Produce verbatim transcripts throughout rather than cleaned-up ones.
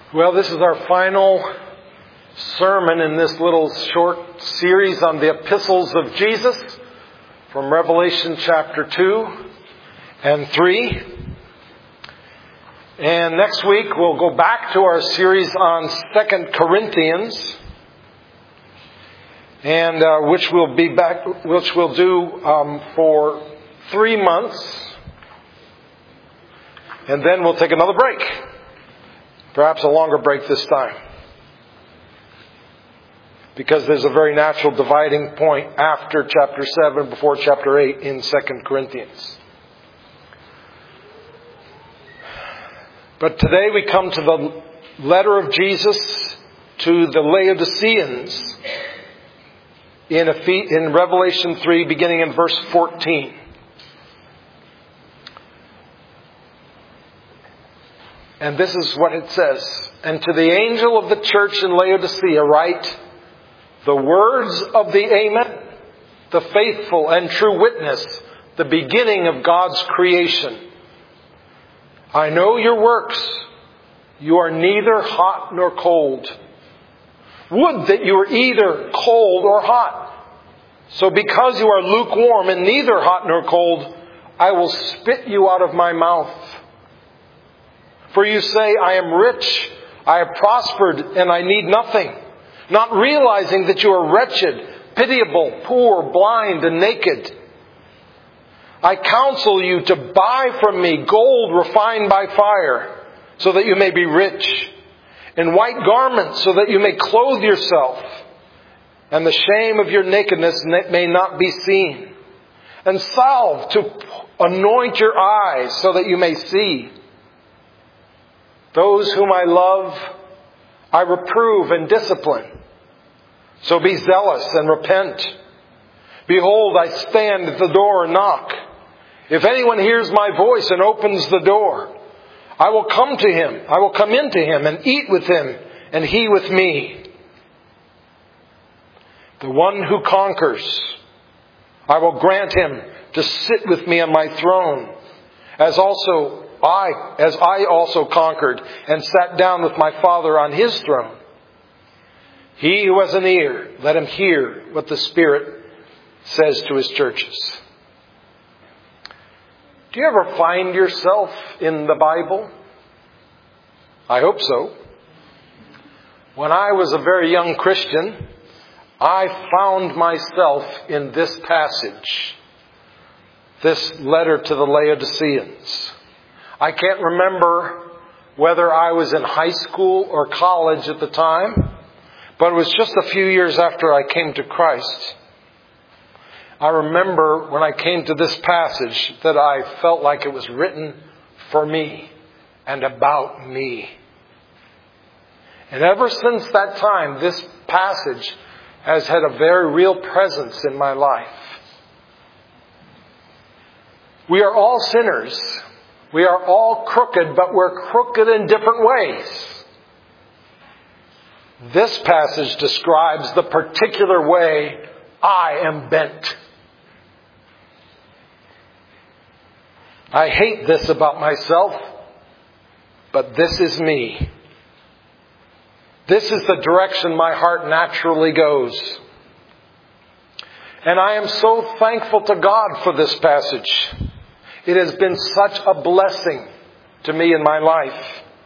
Well, this is our final sermon in this little short series on the epistles of Jesus from Revelation chapter two and three. And next week we'll go back to our series on Second Corinthians, and uh, which we'll be back, which we'll do um, for three months, and then we'll take another break. Perhaps a longer break this time. Because there's a very natural dividing point after chapter seven, before chapter eight in Second Corinthians. But today we come to the letter of Jesus to the Laodiceans in, in Revelation three, beginning in verse fourteen. And this is what it says. And to the angel of the church in Laodicea write, the words of the Amen, the faithful and true witness, the beginning of God's creation. I know your works. You are neither hot nor cold. Would that you were either cold or hot. So because you are lukewarm and neither hot nor cold, I will spit you out of my mouth. For you say, I am rich, I have prospered, and I need nothing, not realizing that you are wretched, pitiable, poor, blind, and naked. I counsel you to buy from me gold refined by fire, so that you may be rich, and white garments, so that you may clothe yourself, and the shame of your nakedness may not be seen, and salve to anoint your eyes, so that you may see. Those whom I love, I reprove and discipline. So be zealous and repent. Behold, I stand at the door and knock. If anyone hears my voice and opens the door, I will come to him. I will come into him and eat with him, and he with me. The one who conquers, I will grant him to sit with me on my throne, as also I, as I also conquered and sat down with my Father on his throne. He who has an ear, let him hear what the Spirit says to his churches. Do you ever find yourself in the Bible? I hope so. When I was a very young Christian, I found myself in this passage, this letter to the Laodiceans. I can't remember whether I was in high school or college at the time, but it was just a few years after I came to Christ. I remember when I came to this passage that I felt like it was written for me and about me. And ever since that time, this passage has had a very real presence in my life. We are all sinners. We are all crooked, but we're crooked in different ways. This passage describes the particular way I am bent. I hate this about myself, but this is me. This is the direction my heart naturally goes. And I am so thankful to God for this passage. It has been such a blessing to me in my life.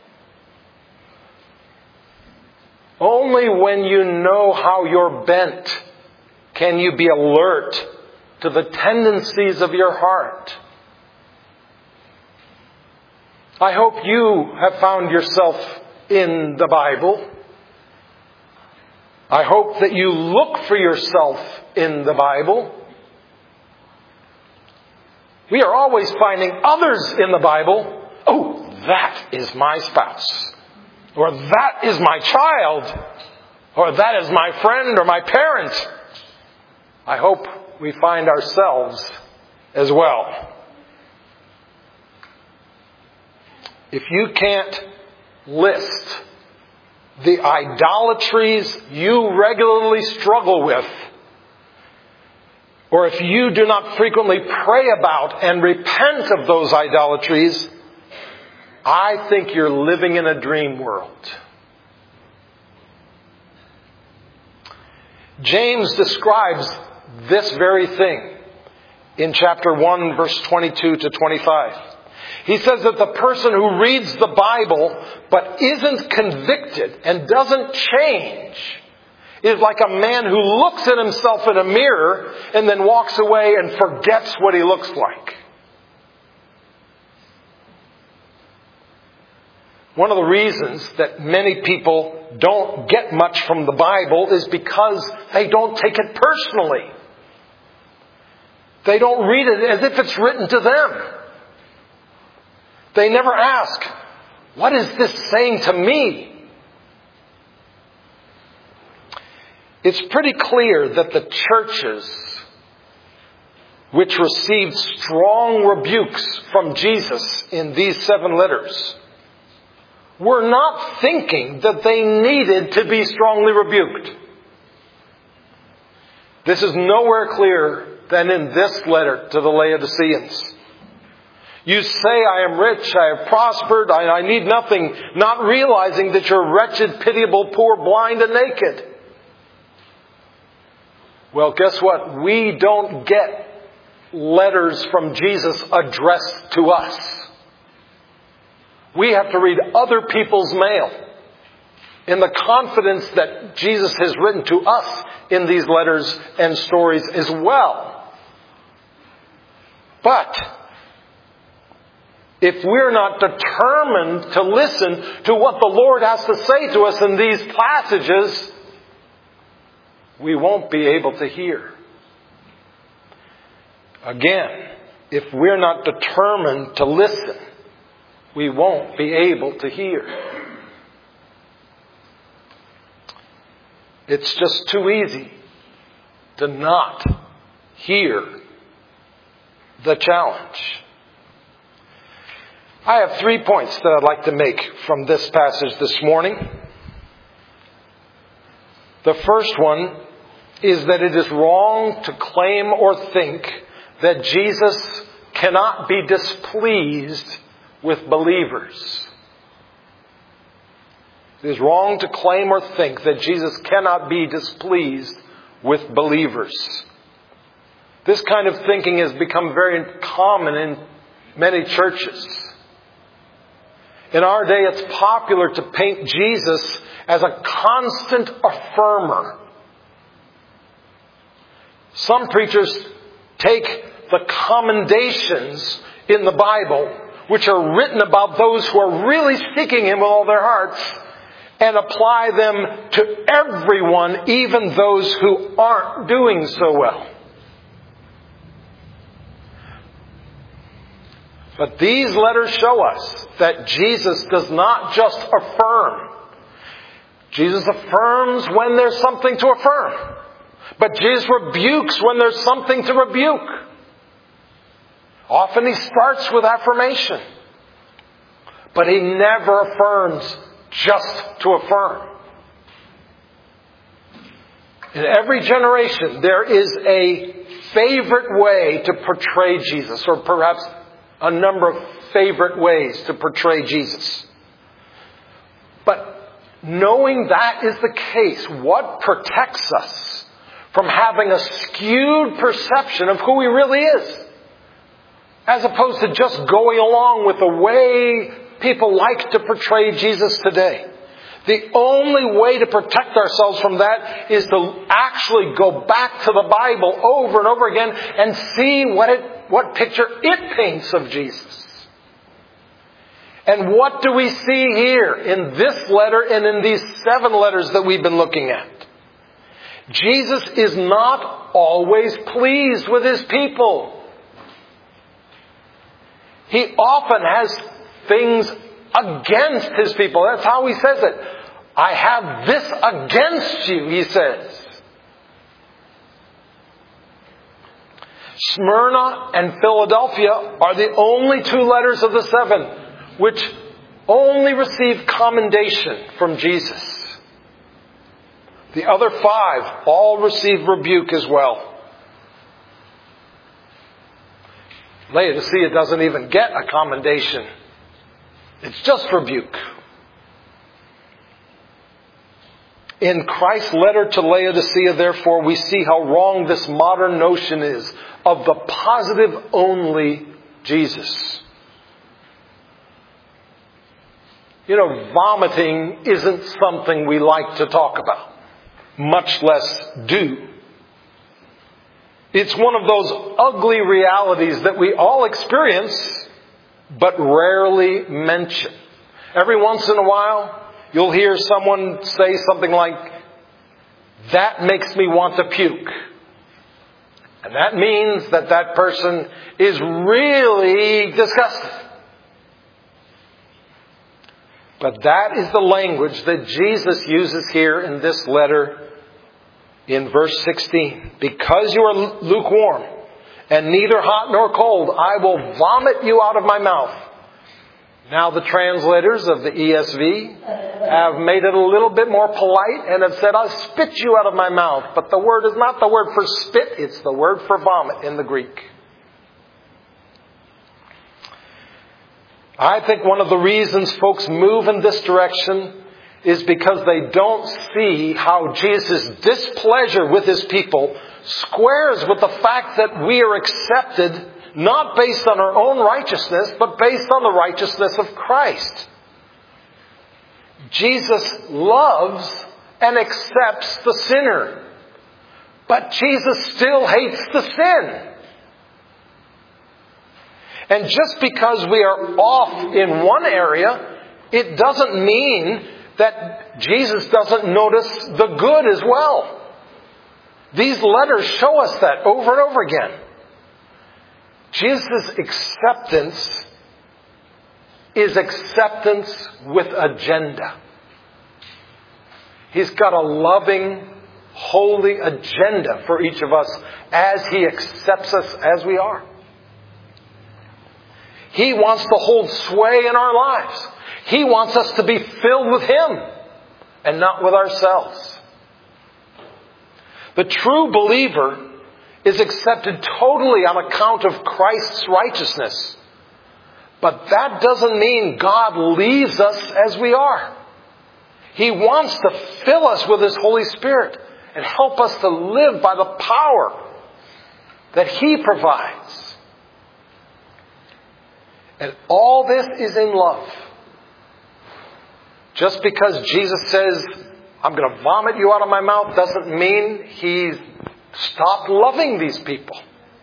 Only when you know how you're bent can you be alert to the tendencies of your heart. I hope you have found yourself in the Bible. I hope that you look for yourself in the Bible. We are always finding others in the Bible. Oh, that is my spouse. Or that is my child. Or that is my friend or my parent. I hope we find ourselves as well. If you can't list the idolatries you regularly struggle with, or if you do not frequently pray about and repent of those idolatries, I think you're living in a dream world. James describes this very thing in chapter one, verse twenty-two to twenty-five. He says that the person who reads the Bible but isn't convicted and doesn't change is like a man who looks at himself in a mirror and then walks away and forgets what he looks like. One of the reasons that many people don't get much from the Bible is because they don't take it personally. They don't read it as if it's written to them. They never ask, what is this saying to me? It's pretty clear that the churches which received strong rebukes from Jesus in these seven letters were not thinking that they needed to be strongly rebuked. This is nowhere clearer than in this letter to the Laodiceans. You say, I am rich, I have prospered, I, I need nothing, not realizing that you're wretched, pitiable, poor, blind, and naked. Well, guess what? We don't get letters from Jesus addressed to us. We have to read other people's mail in the confidence that Jesus has written to us in these letters and stories as well. But if we're not determined to listen to what the Lord has to say to us in these passages, we won't be able to hear. Again, if we're not determined to listen, we won't be able to hear. It's just too easy to not hear the challenge. I have three points that I'd like to make from this passage this morning. The first one is that it is wrong to claim or think that Jesus cannot be displeased with believers. It is wrong to claim or think that Jesus cannot be displeased with believers. This kind of thinking has become very common in many churches. In our day, it's popular to paint Jesus as a constant affirmer. Some preachers take the commendations in the Bible, which are written about those who are really seeking Him with all their hearts, and apply them to everyone, even those who aren't doing so well. But these letters show us that Jesus does not just affirm. Jesus affirms when there's something to affirm. But Jesus rebukes when there's something to rebuke. Often He starts with affirmation. But He never affirms just to affirm. In every generation, there is a favorite way to portray Jesus, or perhaps a number of favorite ways to portray Jesus. But knowing that is the case, what protects us from having a skewed perception of who He really is, as opposed to just going along with the way people like to portray Jesus today? The only way to protect ourselves from that is to actually go back to the Bible over and over again and see what it, what picture it paints of Jesus. And what do we see here in this letter and in these seven letters that we've been looking at? Jesus is not always pleased with His people. He often has things against His people. That's how He says it. I have this against you, He says. Smyrna and Philadelphia are the only two letters of the seven which only receive commendation from Jesus. The other five all receive rebuke as well. Laodicea doesn't even get a commendation. It's just rebuke. In Christ's letter to Laodicea, therefore, we see how wrong this modern notion is of the positive only Jesus. You know, vomiting isn't something we like to talk about, much less do. It's one of those ugly realities that we all experience, but rarely mention. Every once in a while, you'll hear someone say something like, "That makes me want to puke." And that means that that person is really disgusted. But that is the language that Jesus uses here in this letter in verse sixteen. "Because you are lukewarm and neither hot nor cold, I will vomit you out of my mouth." Now the translators of the E S V have made it a little bit more polite and have said, "I'll spit you out of my mouth." But the word is not the word for spit, it's the word for vomit in the Greek. I think one of the reasons folks move in this direction is because they don't see how Jesus' displeasure with His people squares with the fact that we are accepted not based on our own righteousness, but based on the righteousness of Christ. Jesus loves and accepts the sinner, but Jesus still hates the sin. And just because we are off in one area, it doesn't mean that Jesus doesn't notice the good as well. These letters show us that over and over again. Jesus' acceptance is acceptance with agenda. He's got a loving, holy agenda for each of us as He accepts us as we are. He wants to hold sway in our lives. He wants us to be filled with Him and not with ourselves. The true believer is accepted totally on account of Christ's righteousness. But that doesn't mean God leaves us as we are. He wants to fill us with His Holy Spirit and help us to live by the power that He provides. And all this is in love. Just because Jesus says, "I'm going to vomit you out of my mouth," doesn't mean He's stopped loving these people.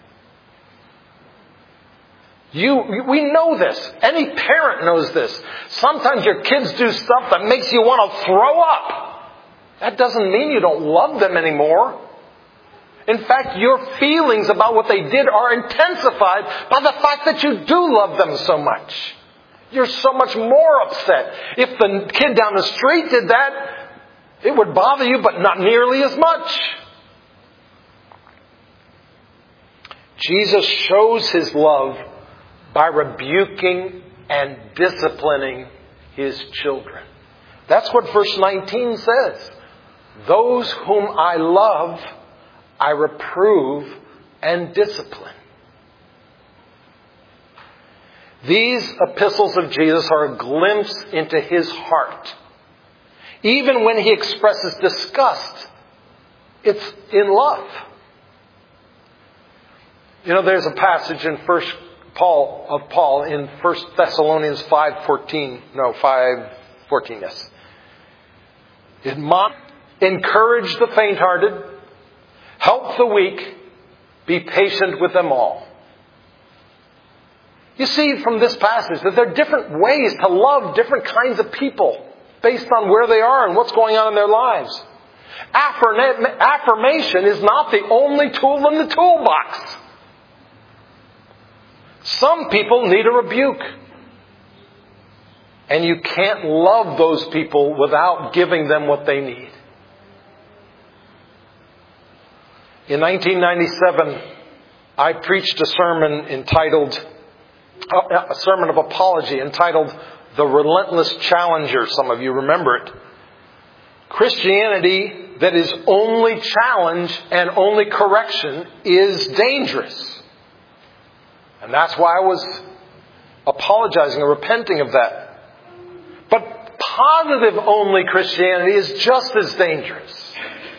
You, we know this. Any parent knows this. Sometimes your kids do stuff that makes you want to throw up. That doesn't mean you don't love them anymore. In fact, your feelings about what they did are intensified by the fact that you do love them so much. You're so much more upset. If the kid down the street did that, it would bother you, but not nearly as much. Jesus shows His love by rebuking and disciplining His children. That's what verse nineteen says. "Those whom I love, I reprove and discipline." These epistles of Jesus are a glimpse into His heart. Even when He expresses disgust, it's in love. You know, there's a passage in First Paul of Paul in First Thessalonians five fourteen. No, five fourteen. Yes. Encourage the faint-hearted, help the weak, be patient with them all. You see from this passage that there are different ways to love different kinds of people based on where they are and what's going on in their lives. Affirmation is not the only tool in the toolbox. Some people need a rebuke. And you can't love those people without giving them what they need. In nineteen ninety-seven, I preached a sermon entitled, a sermon of apology entitled, "The Relentless Challenger." Some of you remember it. Christianity that is only challenge and only correction is dangerous. And that's why I was apologizing or repenting of that. But positive-only Christianity is just as dangerous.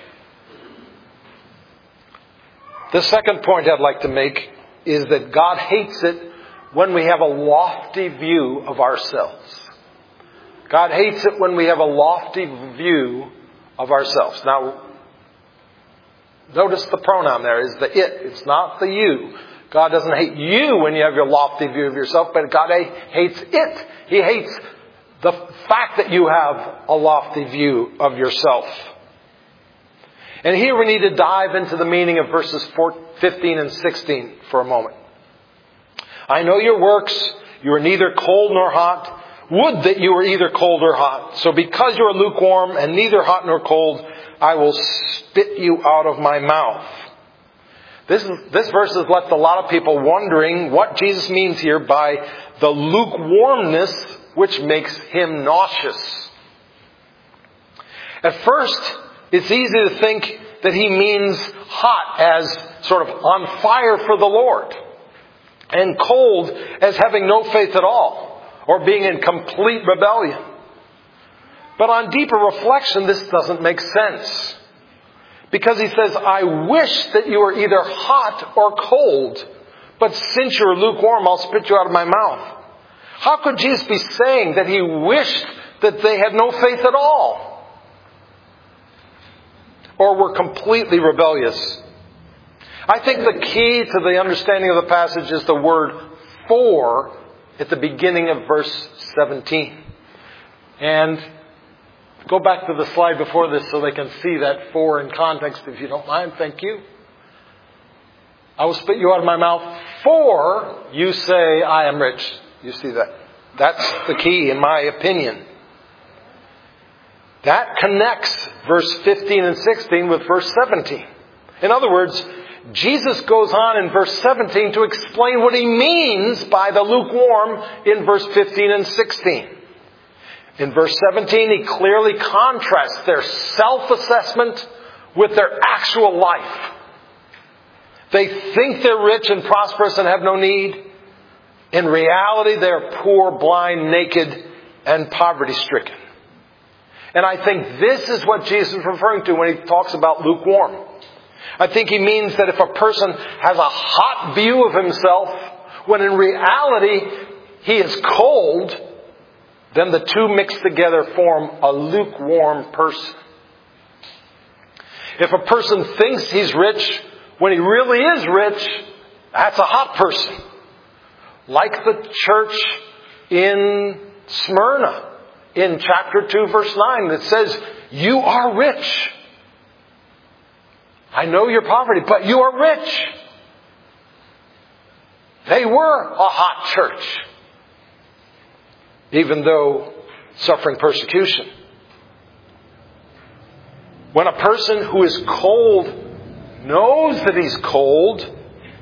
The second point I'd like to make is that God hates it when we have a lofty view of ourselves. God hates it when we have a lofty view of ourselves. Now, notice the pronoun there is the it. It's not the you. God doesn't hate you when you have your lofty view of yourself, but God hates it. He hates the fact that you have a lofty view of yourself. And here we need to dive into the meaning of verses fifteen and sixteen for a moment. I know your works. You are neither cold nor hot. Would that you were either cold or hot. So because you are lukewarm and neither hot nor cold, I will spit you out of my mouth. This, this verse has left a lot of people wondering what Jesus means here by the lukewarmness which makes him nauseous. At first, it's easy to think that he means hot as sort of on fire for the Lord, and cold as having no faith at all, or being in complete rebellion. But on deeper reflection, this doesn't make sense. Because he says, I wish that you were either hot or cold, but since you're lukewarm, I'll spit you out of my mouth. How could Jesus be saying that he wished that they had no faith at all? Or were completely rebellious? I think the key to the understanding of the passage is the word for at the beginning of verse seventeen. And go back to the slide before this so they can see that for in context, if you don't mind. Thank you. I will spit you out of my mouth, for you say I am rich. You see that? That's the key, in my opinion. That connects verse fifteen and sixteen with verse seventeen. In other words, Jesus goes on in verse seventeen to explain what he means by the lukewarm in verse fifteen and sixteen. In verse seventeen, he clearly contrasts their self-assessment with their actual life. They think they're rich and prosperous and have no need. In reality, they're poor, blind, naked, and poverty-stricken. And I think this is what Jesus is referring to when he talks about lukewarm. I think he means that if a person has a hot view of himself, when in reality he is cold, then the two mixed together form a lukewarm person. If a person thinks he's rich when he really is rich, that's a hot person. Like the church in Smyrna in chapter two verse nine that says, you are rich. I know your poverty, but you are rich. They were a hot church, even though suffering persecution. When a person who is cold knows that he's cold,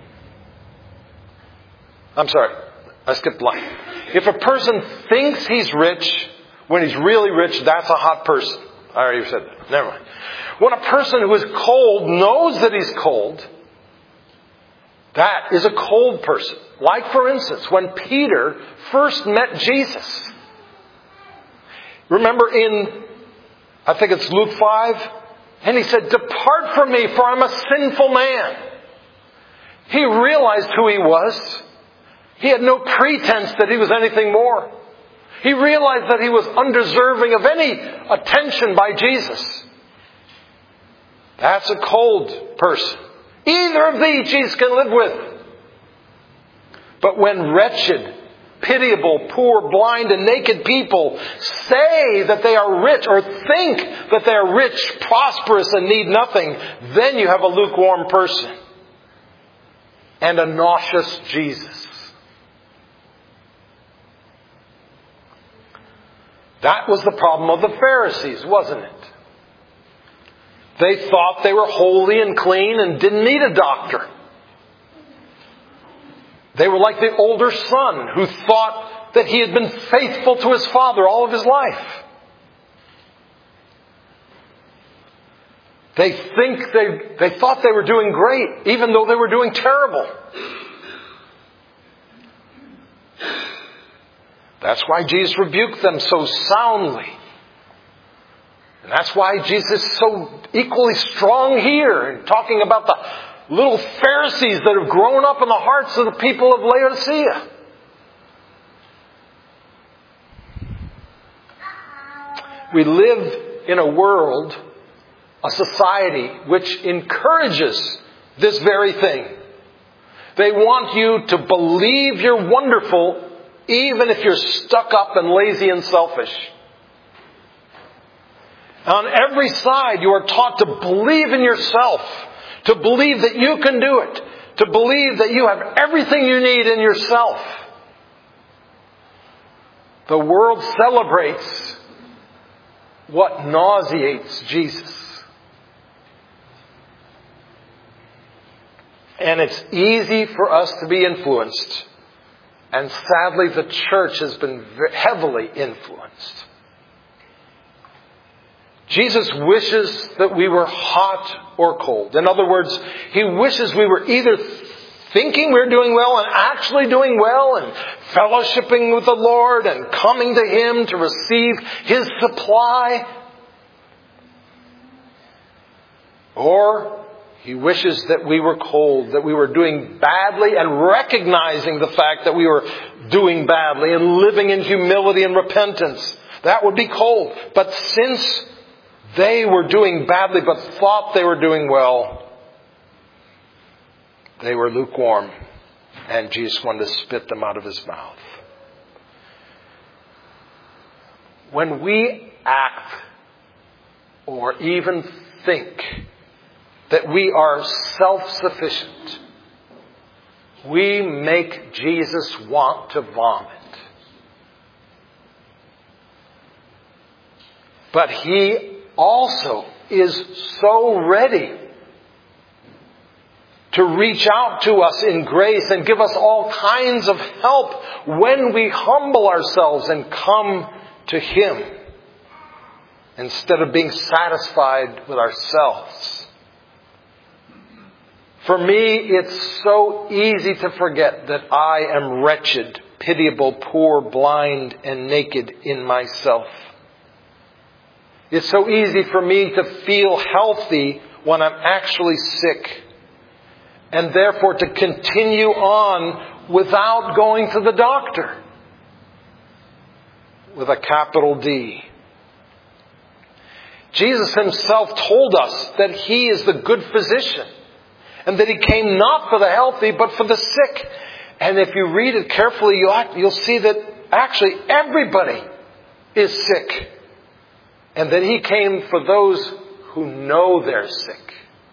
I'm sorry, I skipped line. If a person thinks he's rich when he's really rich, that's a hot person. I already said that. Never mind. When a person who is cold knows that he's cold, that is a cold person. Like, for instance, when Peter first met Jesus. Remember in, I think it's Luke five, and he said, depart from me, for I'm a sinful man. He realized who he was. He had no pretense that he was anything more. He realized that he was undeserving of any attention by Jesus. That's a cold person. Either of these Jesus can live with. But when wretched, pitiable, poor, blind, and naked people say that they are rich or think that they are rich, prosperous, and need nothing, then you have a lukewarm person and a nauseous Jesus. That was the problem of the Pharisees, wasn't it? They thought they were holy and clean and didn't need a doctor. They were like the older son who thought that he had been faithful to his father all of his life. They think they, they thought they were doing great, even though they were doing terrible. That's why Jesus rebuked them so soundly And that's why Jesus is so equally strong here in talking about the little Pharisees that have grown up in the hearts of the people of Laodicea. We live in a world, a society, which encourages this very thing. They want you to believe you're wonderful, even if you're stuck up and lazy and selfish. On every side, you are taught to believe in yourself, to believe that you can do it, to believe that you have everything you need in yourself. The world celebrates what nauseates Jesus. And it's easy for us to be influenced. And sadly, the church has been heavily influenced. Jesus wishes that we were hot or cold. In other words, He wishes we were either thinking we're doing well and actually doing well and fellowshipping with the Lord and coming to Him to receive His supply. Or He wishes that we were cold, that we were doing badly and recognizing the fact that we were doing badly and living in humility and repentance. That would be cold. But since they were doing badly but thought they were doing well, they were lukewarm. And Jesus wanted to spit them out of His mouth. When we act or even think that we are self-sufficient, we make Jesus want to vomit. But He also is so ready to reach out to us in grace and give us all kinds of help when we humble ourselves and come to Him instead of being satisfied with ourselves. For me, it's so easy to forget that I am wretched, pitiable, poor, blind, and naked in myself. It's so easy for me to feel healthy when I'm actually sick, and therefore to continue on without going to the doctor, with a capital D. Jesus Himself told us that He is the good physician, and that He came not for the healthy, but for the sick. And if you read it carefully, you'll, you'll see that actually everybody is sick. And that He came for those who know they're sick.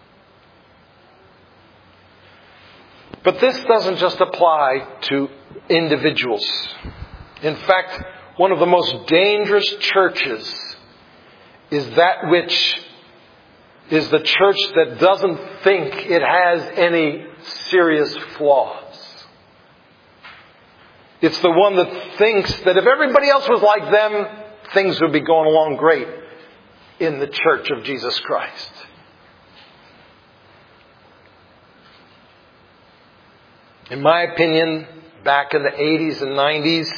But this doesn't just apply to individuals. In fact, one of the most dangerous churches is that which is the church that doesn't think it has any serious flaws. It's the one that thinks that if everybody else was like them, things would be going along great in the Church of Jesus Christ. In my opinion, back in the eighties and nineties,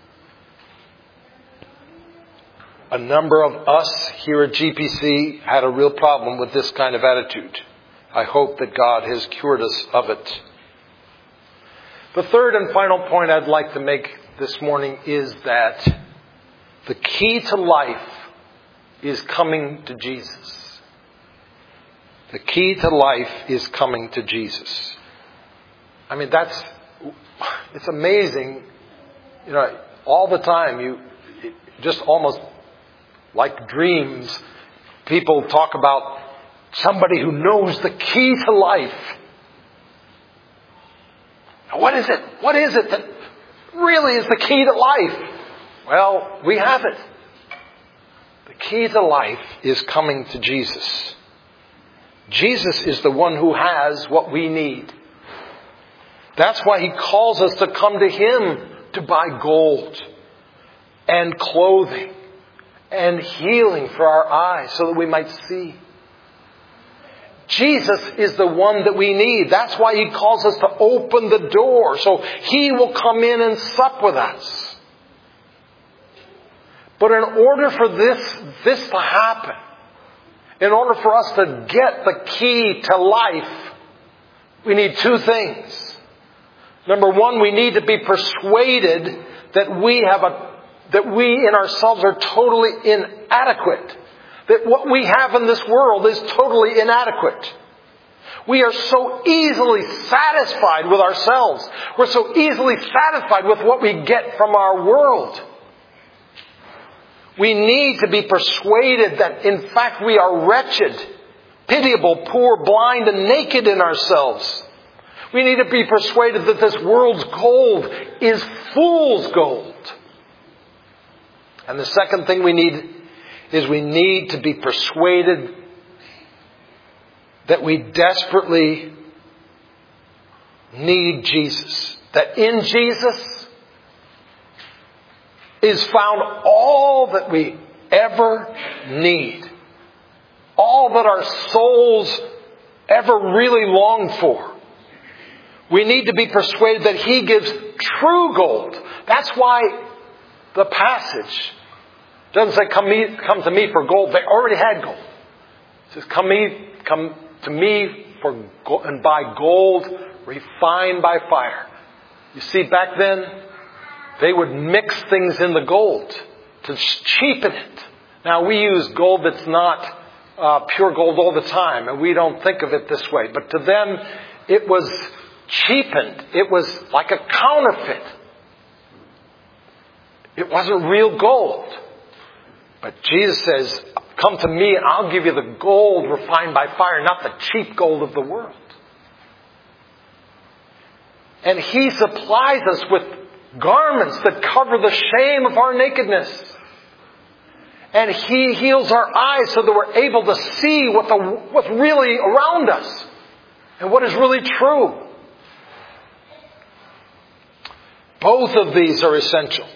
a number of us here at G P C had a real problem with this kind of attitude. I hope that God has cured us of it. The third and final point I'd like to make this morning is that the key to life is coming to Jesus. The key to life is coming to Jesus. I mean, that's, it's amazing. You know, all the time, you just almost like dreams, people talk about somebody who knows the key to life. What is it? What is it that really is the key to life? Well, we have it. The key to life is coming to Jesus. Jesus is the one who has what we need. That's why He calls us to come to Him to buy gold and clothing and healing for our eyes so that we might see. Jesus is the one that we need. That's why He calls us to open the door so He will come in and sup with us. But in order for this, this to happen, in order for us to get the key to life, we need two things. Number one, we need to be persuaded that we have a, that we in ourselves are totally inadequate. That what we have in this world is totally inadequate. We are so easily satisfied with ourselves. We're so easily satisfied with what we get from our world. We need to be persuaded that in fact we are wretched, pitiable, poor, blind, and naked in ourselves. We need to be persuaded that this world's gold is fool's gold. And the second thing we need is we need to be persuaded that we desperately need Jesus. That in Jesus is found all that we ever need. All that our souls ever really long for. We need to be persuaded that He gives true gold. That's why the passage doesn't say, come, me, come to me for gold. They already had gold. It says, come, me, come to me for gold, and buy gold refined by fire. You see, back then, they would mix things in the gold to cheapen it. Now, we use gold that's not uh, pure gold all the time, and we don't think of it this way. But to them, it was cheapened. It was like a counterfeit. It wasn't real gold. But Jesus says, come to me and I'll give you the gold refined by fire, not the cheap gold of the world. And He supplies us with garments that cover the shame of our nakedness. And He heals our eyes so that we're able to see what the, what's really around us and what is really true. Both of these are essential.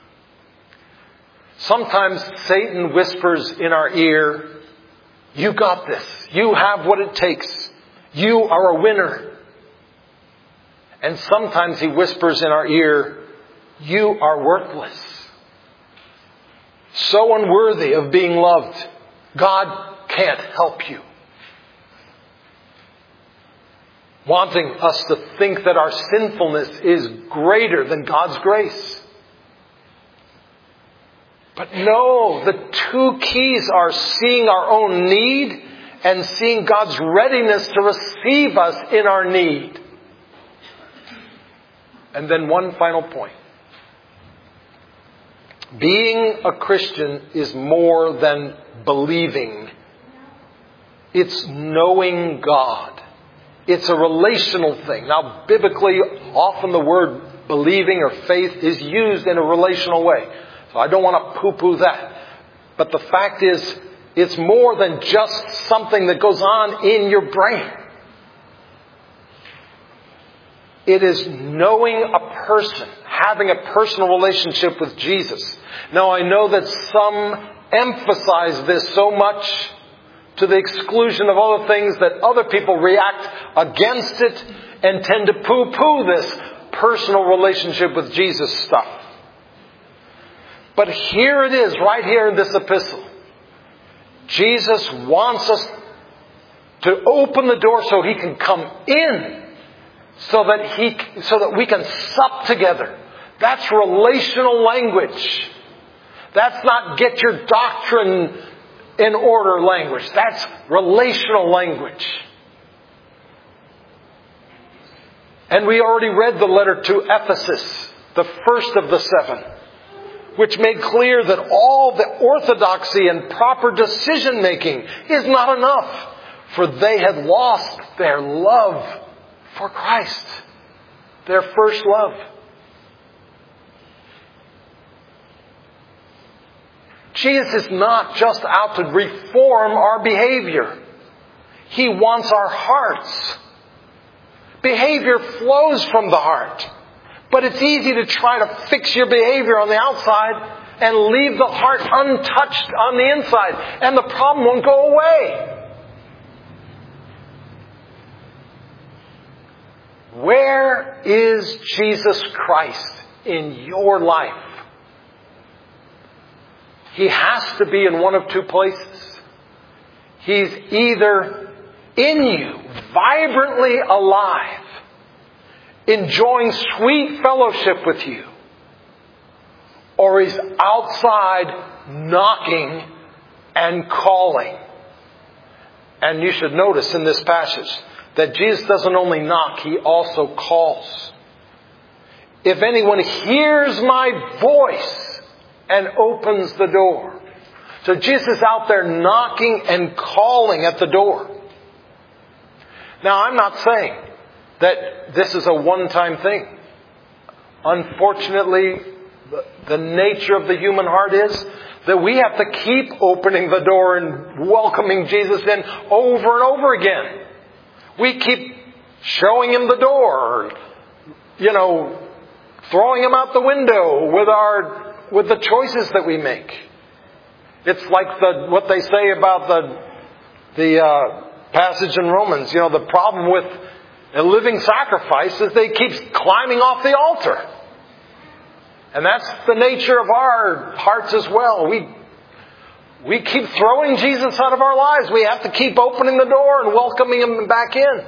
Sometimes Satan whispers in our ear, you got this. You have what it takes. You are a winner. And sometimes he whispers in our ear, you are worthless. So unworthy of being loved. God can't help you. Wanting us to think that our sinfulness is greater than God's grace. But no, the two keys are seeing our own need and seeing God's readiness to receive us in our need. And then one final point. Being a Christian is more than believing. It's knowing God. It's a relational thing. Now, biblically, often the word believing or faith is used in a relational way. So I don't want to poo-poo that. But the fact is, it's more than just something that goes on in your brain. It is knowing a person, having a personal relationship with Jesus. Now, I know that some emphasize this so much to the exclusion of other things that other people react against it and tend to poo-poo this personal relationship with Jesus stuff. But here it is, right here in this epistle. Jesus wants us to open the door so He can come in. So that he, so that we can sup together. That's relational language. That's not get your doctrine in order language. That's relational language. And we already read the letter to Ephesus, the first of the seven, which made clear that all the orthodoxy and proper decision making is not enough, for they had lost their love for Christ, their first love. Jesus is not just out to reform our behavior. He wants our hearts. Behavior flows from the heart. But it's easy to try to fix your behavior on the outside and leave the heart untouched on the inside. And the problem won't go away. Where is Jesus Christ in your life? He has to be in one of two places. He's either in you, vibrantly alive, enjoying sweet fellowship with you, or He's outside knocking and calling. And you should notice in this passage that Jesus doesn't only knock, He also calls. If anyone hears my voice and opens the door. So Jesus is out there knocking and calling at the door. Now, I'm not saying that this is a one-time thing. Unfortunately, the, the nature of the human heart is that we have to keep opening the door and welcoming Jesus in over and over again. We keep showing Him the door, you know, throwing Him out the window with our with the choices that we make. It's like the what they say about the the uh, passage in Romans. You know, the problem with a living sacrifice is they keep climbing off the altar. And that's the nature of our hearts as well. We we keep throwing Jesus out of our lives. We have to keep opening the door and welcoming Him back in.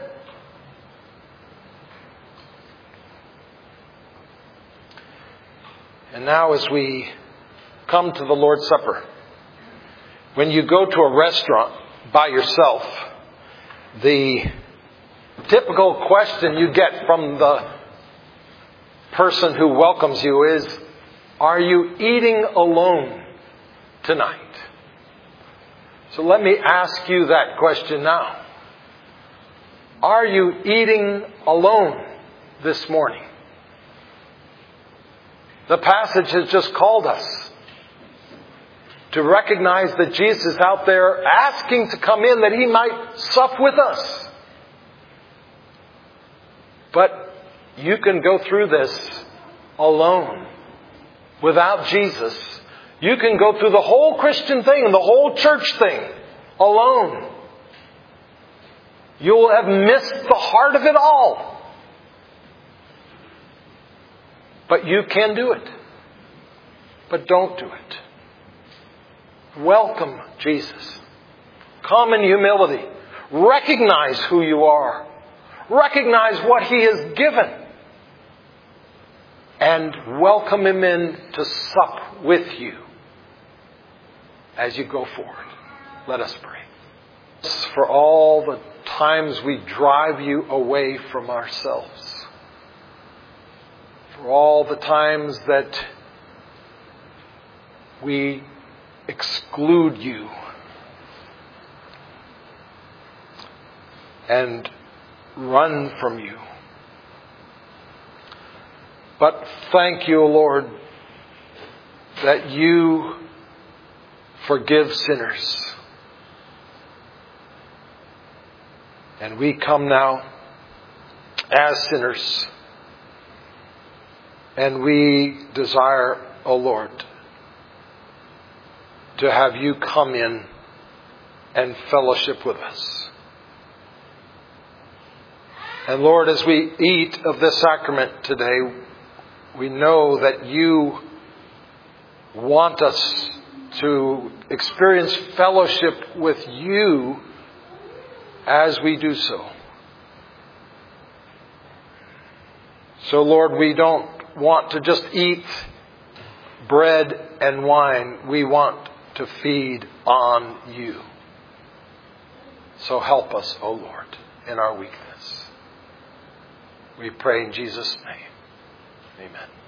And now as we come to the Lord's Supper, when you go to a restaurant by yourself, the typical question you get from the person who welcomes you is, are you eating alone tonight? So let me ask you that question now. Are you eating alone this morning? The passage has just called us to recognize that Jesus is out there asking to come in that He might sup with us. But you can go through this alone, without Jesus. You can go through the whole Christian thing and the whole church thing alone. You will have missed the heart of it all. But you can do it. But don't do it. Welcome Jesus. Come in humility. Recognize who you are. Recognize what He has given. And welcome Him in to sup with you as you go forward. Let us pray. For all the times we drive you away from ourselves. For all the times that we exclude you and run from you. But thank you, Lord, that you forgive sinners. And we come now as sinners. And we desire, O Lord, to have you come in and fellowship with us. And Lord, as we eat of this sacrament today, we know that you want us to experience fellowship with you as we do so. So Lord, we don't want to just eat bread and wine. We want to feed on you. So help us, O Lord, in our weakness. We pray in Jesus' name. Amen.